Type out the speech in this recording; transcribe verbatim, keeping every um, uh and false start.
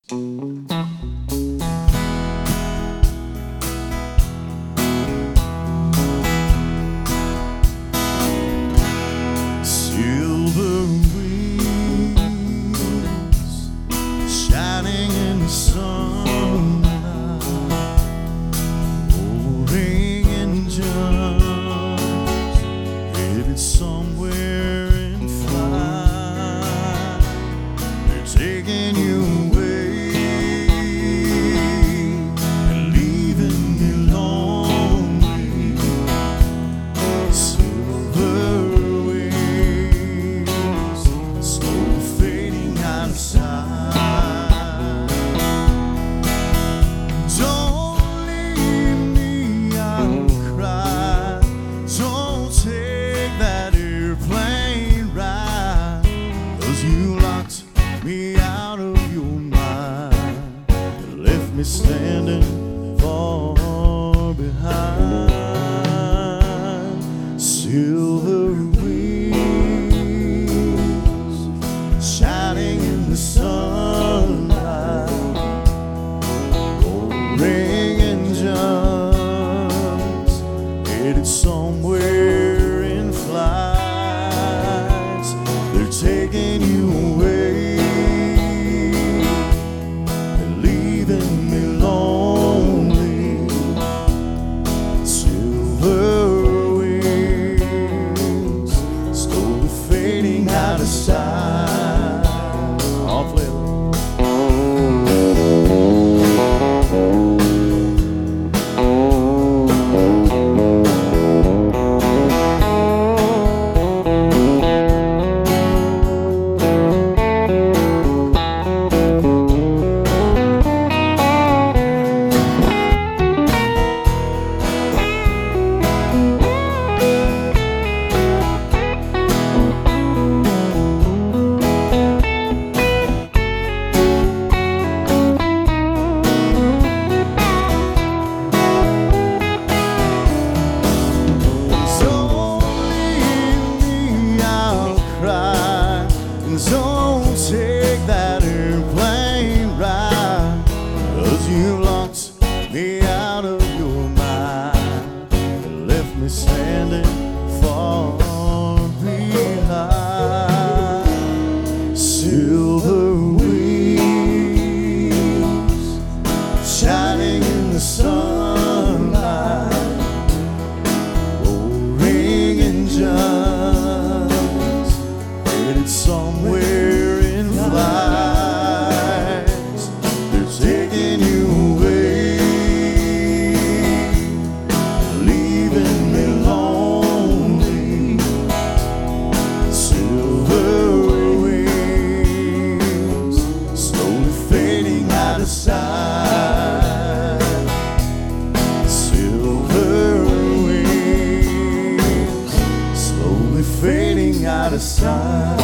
Silver wings shining in the sunlight, roaring engines headed somewhere in flight. They're taking you away and leaving me lonely. Silver wings slowly fading out of sight. Don't leave me, I'll cry. Don't take that airplane ride, 'cause you locked me out of your mind and left me standing far behind. Silver wings shining in the sunlight, roaring engines headed somewhere in flight. They're taking you away and leaving me lonely. Silver wings slowly fading out of sight. I'll play it. Don't take that airplane ride, 'cause you locked me out of your mind and left me standing far behind. Silver wings shining in the sunlight, roaring engines headed somewhere in flight. They're taking you away, leaving me lonely. Silver wings slowly fading out of sight. Silver wings slowly fading out of sight.